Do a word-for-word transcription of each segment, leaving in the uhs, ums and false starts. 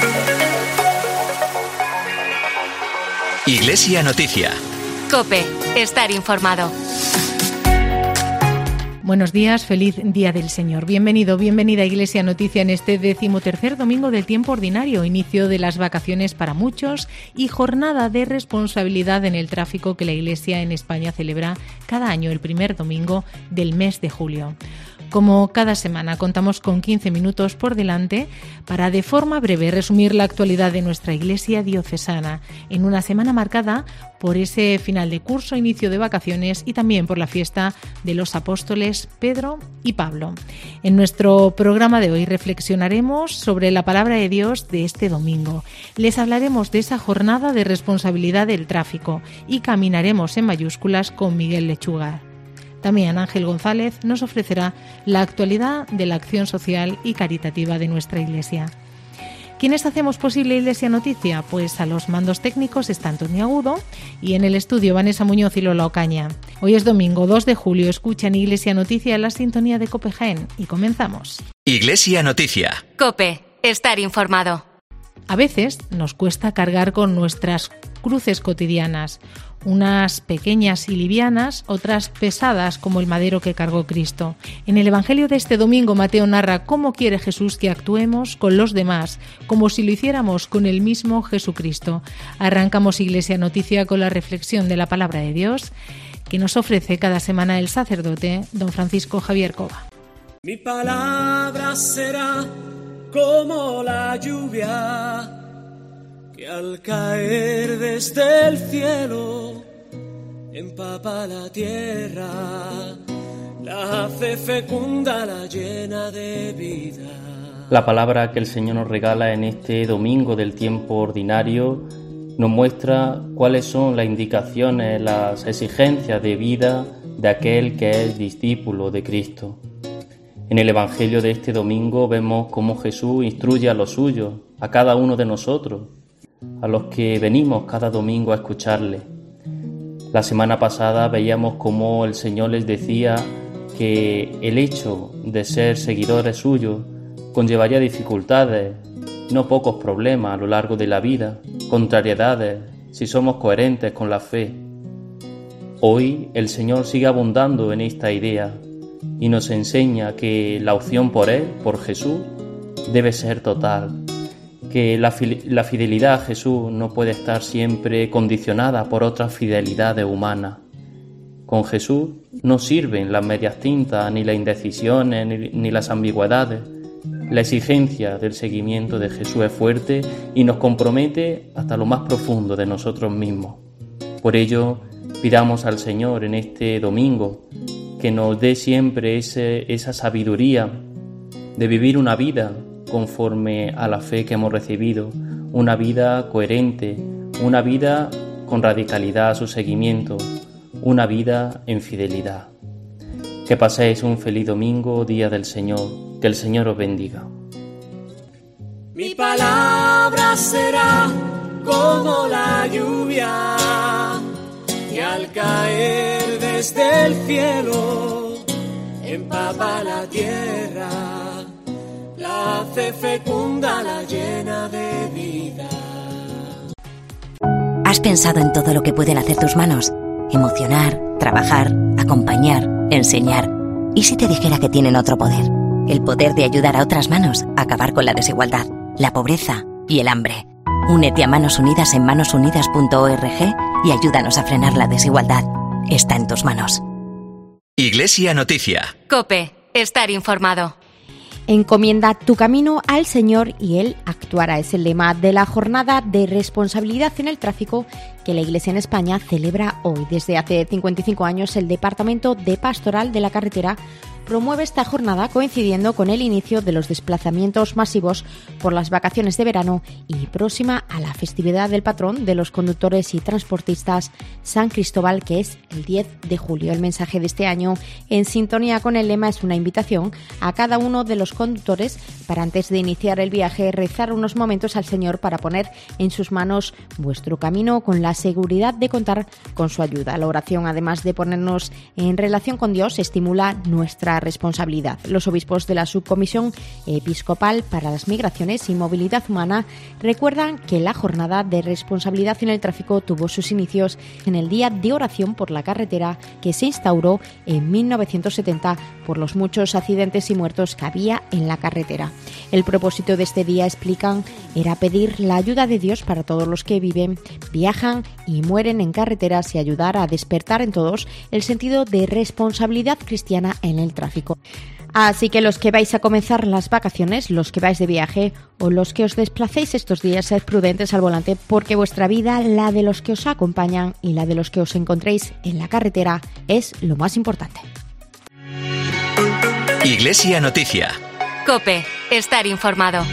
Iglesia Noticia. COPE. Estar informado. Buenos días, feliz Día del Señor. Bienvenido, bienvenida a Iglesia Noticia en este decimotercer domingo del tiempo ordinario, inicio de las vacaciones para muchos y jornada de responsabilidad en el tráfico que la Iglesia en España celebra cada año el primer domingo del mes de julio. Como cada semana, contamos con quince minutos por delante para, de forma breve, resumir la actualidad de nuestra Iglesia diocesana en una semana marcada por ese final de curso, inicio de vacaciones y también por la fiesta de los apóstoles Pedro y Pablo. En nuestro programa de hoy reflexionaremos sobre la palabra de Dios de este domingo. Les hablaremos de esa jornada de responsabilidad del tráfico y caminaremos en mayúsculas con Miguel Lechuga. También Ángel González nos ofrecerá la actualidad de la acción social y caritativa de nuestra Iglesia. ¿Quiénes hacemos posible Iglesia Noticia? Pues a los mandos técnicos está Antonio Agudo y en el estudio Vanessa Muñoz y Lola Ocaña. Hoy es domingo dos de julio, escuchan Iglesia Noticia en la sintonía de COPE Jaén y comenzamos. Iglesia Noticia. COPE. Estar informado. A veces nos cuesta cargar con nuestras cruces cotidianas, unas pequeñas y livianas, otras pesadas como el madero que cargó Cristo. En el Evangelio de este domingo, Mateo narra cómo quiere Jesús que actuemos con los demás, como si lo hiciéramos con el mismo Jesucristo. Arrancamos Iglesia Noticia con la reflexión de la palabra de Dios que nos ofrece cada semana el sacerdote don Francisco Javier Cova. Mi palabra será como la lluvia que al caer desde el cielo empapa la tierra, la hace fecunda, la llena de vida. La palabra que el Señor nos regala en este domingo del tiempo ordinario nos muestra cuáles son las indicaciones, las exigencias de vida de aquel que es discípulo de Cristo. En el Evangelio de este domingo vemos cómo Jesús instruye a los suyos, a cada uno de nosotros, a los que venimos cada domingo a escucharle. La semana pasada veíamos cómo el Señor les decía que el hecho de ser seguidores suyos conllevaría dificultades, no pocos problemas a lo largo de la vida, contrariedades, si somos coherentes con la fe. Hoy el Señor sigue abundando en esta idea y nos enseña que la opción por Él, por Jesús, debe ser total. Que la, la fidelidad a Jesús no puede estar siempre condicionada por otras fidelidades humanas. Con Jesús no sirven las medias tintas, ni las indecisiones, ni, ni las ambigüedades. La exigencia del seguimiento de Jesús es fuerte y nos compromete hasta lo más profundo de nosotros mismos. Por ello, pidamos al Señor en este domingo que nos dé siempre ese, esa sabiduría de vivir una vida conforme a la fe que hemos recibido, una vida coherente, una vida con radicalidad a su seguimiento, una vida en fidelidad. Que paséis un feliz domingo, Día del Señor, que el Señor os bendiga. Mi palabra será como la lluvia que al caer desde el cielo empapa la tierra, la hace fecunda, la llena de vida. ¿Has pensado en todo lo que pueden hacer tus manos? Emocionar, trabajar, acompañar, enseñar. ¿Y si te dijera que tienen otro poder? El poder de ayudar a otras manos a acabar con la desigualdad, la pobreza y el hambre. Únete a Manos Unidas en manos unidas punto org y ayúdanos a frenar la desigualdad. Está en tus manos. Iglesia Noticia. COPE. Estar informado. Encomienda tu camino al Señor y Él actuará. Es el lema de la jornada de responsabilidad en el tráfico que la Iglesia en España celebra hoy. Desde hace cincuenta y cinco años, el Departamento de Pastoral de la Carretera promueve esta jornada coincidiendo con el inicio de los desplazamientos masivos por las vacaciones de verano y próxima a la festividad del patrón de los conductores y transportistas, San Cristóbal, que es el diez de julio. El mensaje de este año, en sintonía con el lema, es una invitación a cada uno de los conductores para, antes de iniciar el viaje, rezar unos momentos al Señor para poner en sus manos vuestro camino con la seguridad de contar con su ayuda. La oración, además de ponernos en relación con Dios, estimula nuestra nuestra responsabilidad. Los obispos de la Subcomisión Episcopal para las Migraciones y Movilidad Humana recuerdan que la jornada de responsabilidad en el tráfico tuvo sus inicios en el Día de Oración por la Carretera que se instauró en mil novecientos setenta por los muchos accidentes y muertos que había en la carretera. El propósito de este día, explican, era pedir la ayuda de Dios para todos los que viven, viajan y mueren en carreteras y ayudar a despertar en todos el sentido de responsabilidad cristiana en el tráfico. Así que los que vais a comenzar las vacaciones, los que vais de viaje o los que os desplacéis estos días, sed prudentes al volante porque vuestra vida, la de los que os acompañan y la de los que os encontréis en la carretera es lo más importante. Iglesia Noticia. COPE. Estar informado.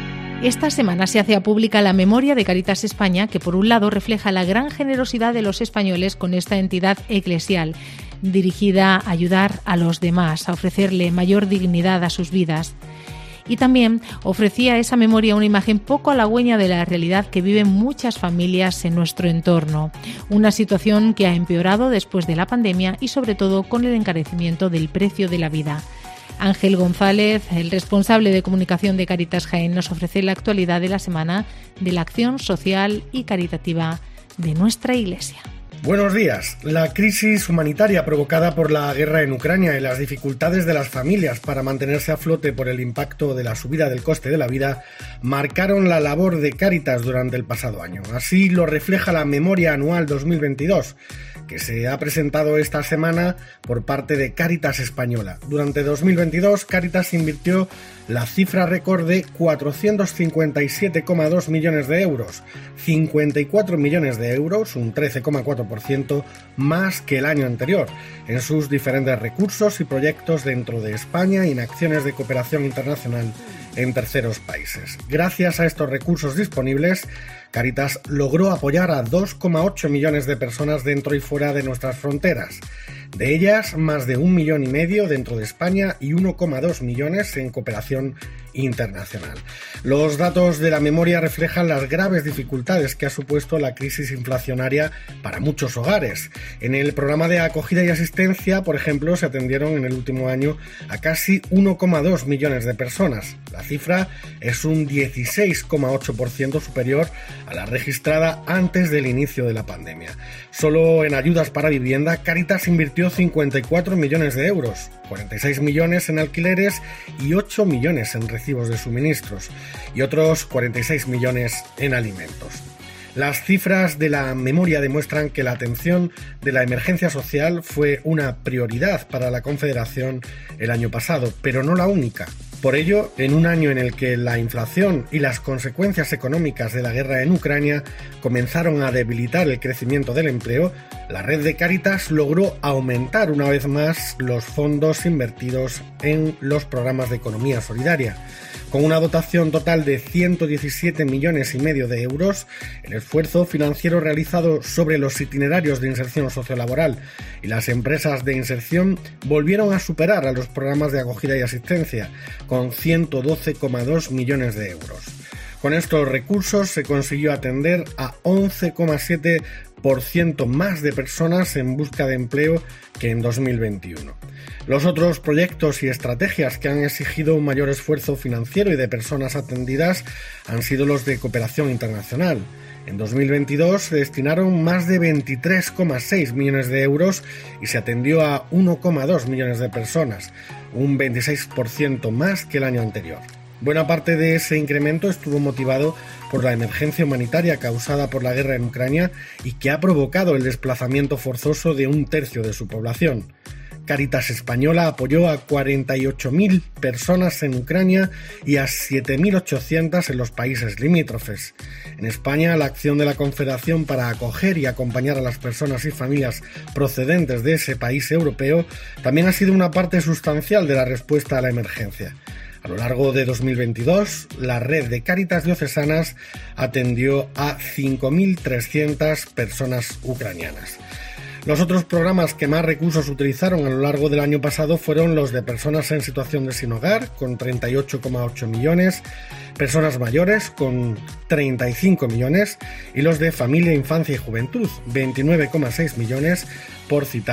Esta semana se hace pública la memoria de Cáritas España, que por un lado refleja la gran generosidad de los españoles con esta entidad eclesial, dirigida a ayudar a los demás, a ofrecerle mayor dignidad a sus vidas. Y también ofrecía esa memoria una imagen poco halagüeña de la realidad que viven muchas familias en nuestro entorno. Una situación que ha empeorado después de la pandemia y sobre todo con el encarecimiento del precio de la vida. Ángel González, el responsable de comunicación de Cáritas Jaén, nos ofrece la actualidad de la semana de la acción social y caritativa de nuestra Iglesia. Buenos días. La crisis humanitaria provocada por la guerra en Ucrania y las dificultades de las familias para mantenerse a flote por el impacto de la subida del coste de la vida marcaron la labor de Cáritas durante el pasado año. Así lo refleja la Memoria Anual dos mil veintidós, que se ha presentado esta semana por parte de Cáritas Española. Durante dos mil veintidós, Cáritas invirtió la cifra récord de cuatrocientos cincuenta y siete coma dos millones de euros, cincuenta y cuatro millones de euros, un trece coma cuatro por ciento más que el año anterior, en sus diferentes recursos y proyectos dentro de España y en acciones de cooperación internacional en terceros países. Gracias a estos recursos disponibles, Cáritas logró apoyar a dos coma ocho millones de personas dentro y fuera de nuestras fronteras. De ellas, más de un millón y medio dentro de España y uno coma dos millones en cooperación internacional. Los datos de la memoria reflejan las graves dificultades que ha supuesto la crisis inflacionaria para muchos hogares. En el programa de acogida y asistencia, por ejemplo, se atendieron en el último año a casi uno coma dos millones de personas. La cifra es un dieciséis coma ocho por ciento superior a la registrada antes del inicio de la pandemia. Solo en ayudas para vivienda, Cáritas invirtió cincuenta y cuatro millones de euros, cuarenta y seis millones en alquileres y ocho millones en recibos de suministros y otros cuarenta y seis millones en alimentos. Las cifras de la memoria demuestran que la atención de la emergencia social fue una prioridad para la Confederación el año pasado, pero no la única. Por ello, en un año en el que la inflación y las consecuencias económicas de la guerra en Ucrania comenzaron a debilitar el crecimiento del empleo, la red de Cáritas logró aumentar una vez más los fondos invertidos en los programas de economía solidaria. Con una dotación total de ciento diecisiete millones y medio de euros, el esfuerzo financiero realizado sobre los itinerarios de inserción sociolaboral y las empresas de inserción volvieron a superar a los programas de acogida y asistencia, con ciento doce coma dos millones de euros. Con estos recursos se consiguió atender a once coma siete por ciento más de personas en busca de empleo que en dos mil veintiuno. Los otros proyectos y estrategias que han exigido un mayor esfuerzo financiero y de personas atendidas han sido los de cooperación internacional. En dos mil veintidós se destinaron más de veintitrés coma seis millones de euros y se atendió a uno coma dos millones de personas, un veintiséis por ciento más que el año anterior. Buena parte de ese incremento estuvo motivado por la emergencia humanitaria causada por la guerra en Ucrania y que ha provocado el desplazamiento forzoso de un tercio de su población. Cáritas Española apoyó a cuarenta y ocho mil personas en Ucrania y a siete mil ochocientas en los países limítrofes. En España, la acción de la Confederación para acoger y acompañar a las personas y familias procedentes de ese país europeo también ha sido una parte sustancial de la respuesta a la emergencia. A lo largo de dos mil veintidós, la red de Cáritas diocesanas atendió a cinco mil trescientas personas ucranianas. Los otros programas que más recursos utilizaron a lo largo del año pasado fueron los de personas en situación de sin hogar, con treinta y ocho coma ocho millones, personas mayores, con treinta y cinco millones, y los de familia, infancia y juventud, veintinueve coma seis millones, por citar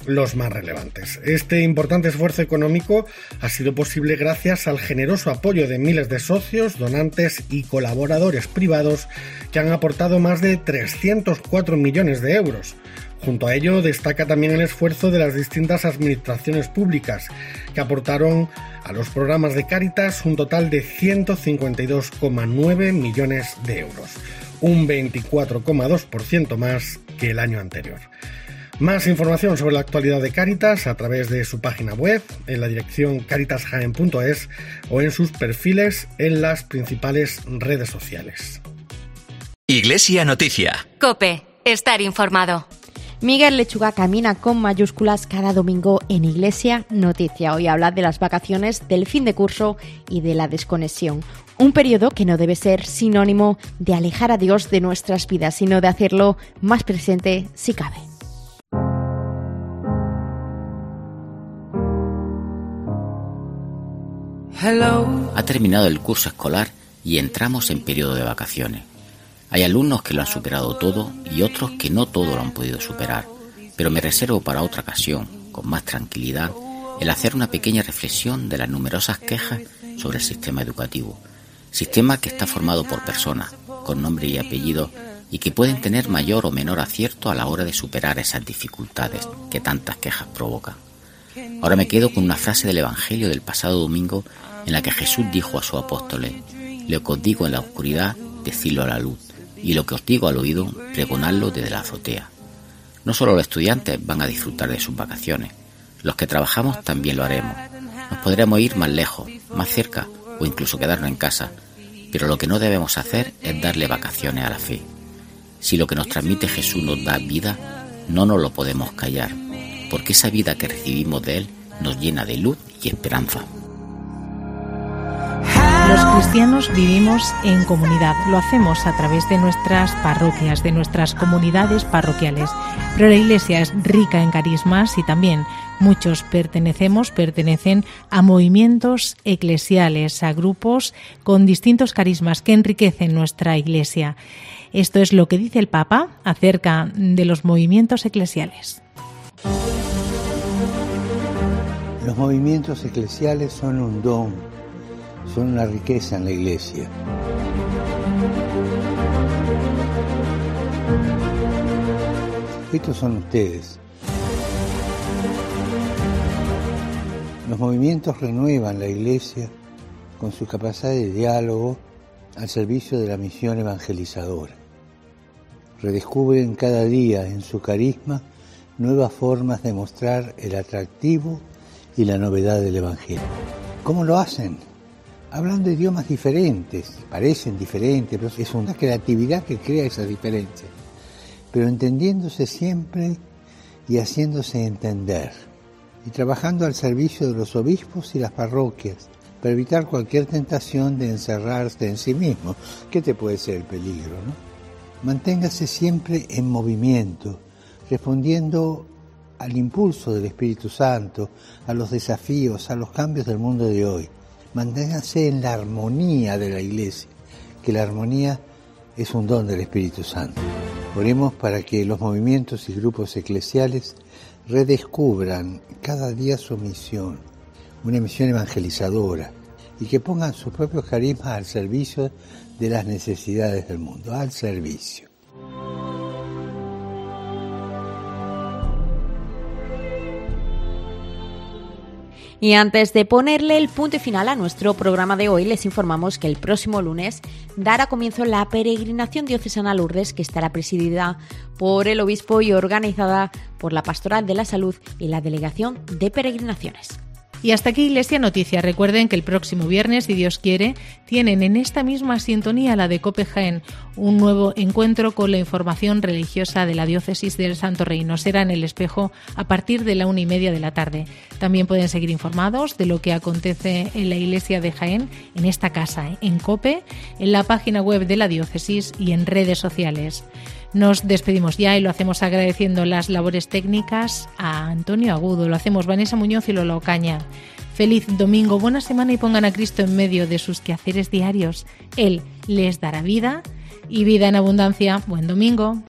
los más relevantes. Este importante esfuerzo económico ha sido posible gracias al generoso apoyo de miles de socios, donantes y colaboradores privados que han aportado más de trescientos cuatro millones de euros. Junto a ello, destaca también el esfuerzo de las distintas administraciones públicas, que aportaron a los programas de Cáritas un total de ciento cincuenta y dos coma nueve millones de euros, un veinticuatro coma dos por ciento más que el año anterior. Más información sobre la actualidad de Cáritas a través de su página web, en la dirección caritas jaén punto es o en sus perfiles en las principales redes sociales. Iglesia Noticia. COPE. Estar informado. Miguel Lechuga camina con mayúsculas cada domingo en Iglesia Noticia. Hoy habla de las vacaciones, del fin de curso y de la desconexión. Un periodo que no debe ser sinónimo de alejar a Dios de nuestras vidas, sino de hacerlo más presente si cabe. Hello. Ha terminado el curso escolar y entramos en periodo de vacaciones. Hay alumnos que lo han superado todo y otros que no todo lo han podido superar, pero me reservo para otra ocasión, con más tranquilidad, el hacer una pequeña reflexión de las numerosas quejas sobre el sistema educativo. Sistema que está formado por personas, con nombre y apellido, y que pueden tener mayor o menor acierto a la hora de superar esas dificultades que tantas quejas provocan. Ahora me quedo con una frase del Evangelio del pasado domingo en la que Jesús dijo a sus apóstoles: lo que os digo en la oscuridad, decidlo a la luz, y lo que os digo al oído, pregonadlo desde la azotea. No solo los estudiantes van a disfrutar de sus vacaciones, los que trabajamos también lo haremos. Nos podremos ir más lejos, más cerca, o incluso quedarnos en casa, pero lo que no debemos hacer es darle vacaciones a la fe. Si lo que nos transmite Jesús nos da vida, no nos lo podemos callar, porque esa vida que recibimos de Él nos llena de luz y esperanza. Los cristianos vivimos en comunidad, lo hacemos a través de nuestras parroquias, de nuestras comunidades parroquiales, pero la Iglesia es rica en carismas y también muchos pertenecemos, pertenecen a movimientos eclesiales, a grupos con distintos carismas que enriquecen nuestra Iglesia. Esto es lo que dice el Papa acerca de los movimientos eclesiales. Los movimientos eclesiales son un don, son una riqueza en la Iglesia. Estos son ustedes. Los movimientos renuevan la Iglesia con su capacidad de diálogo al servicio de la misión evangelizadora. Redescubren cada día en su carisma nuevas formas de mostrar el atractivo y la novedad del Evangelio. ¿Cómo lo hacen? Hablando idiomas diferentes, parecen diferentes, pero es una creatividad que crea esas diferencias, pero entendiéndose siempre y haciéndose entender, y trabajando al servicio de los obispos y las parroquias, para evitar cualquier tentación de encerrarse en sí mismo. ¿Qué te puede ser el peligro, no? Manténgase siempre en movimiento, respondiendo al impulso del Espíritu Santo, a los desafíos, a los cambios del mundo de hoy. Manténgase en la armonía de la Iglesia, que la armonía es un don del Espíritu Santo. Oremos para que los movimientos y grupos eclesiales redescubran cada día su misión, una misión evangelizadora, y que pongan sus propios carismas al servicio de las necesidades del mundo, al servicio. Y antes de ponerle el punto final a nuestro programa de hoy, les informamos que el próximo lunes dará comienzo la peregrinación diocesana a Lourdes, que estará presidida por el obispo y organizada por la Pastoral de la Salud y la Delegación de Peregrinaciones. Y hasta aquí Iglesia Noticia. Recuerden que el próximo viernes, si Dios quiere, tienen en esta misma sintonía, la de COPE Jaén, un nuevo encuentro con la información religiosa de la Diócesis del Santo Reino. Será en El Espejo a partir de la una y media de la tarde. También pueden seguir informados de lo que acontece en la Iglesia de Jaén, en esta casa, en COPE, en la página web de la Diócesis y en redes sociales. Nos despedimos ya y lo hacemos agradeciendo las labores técnicas a Antonio Agudo, lo hacemos Vanessa Muñoz y Lola Ocaña. Feliz domingo, buena semana y pongan a Cristo en medio de sus quehaceres diarios. Él les dará vida y vida en abundancia. Buen domingo.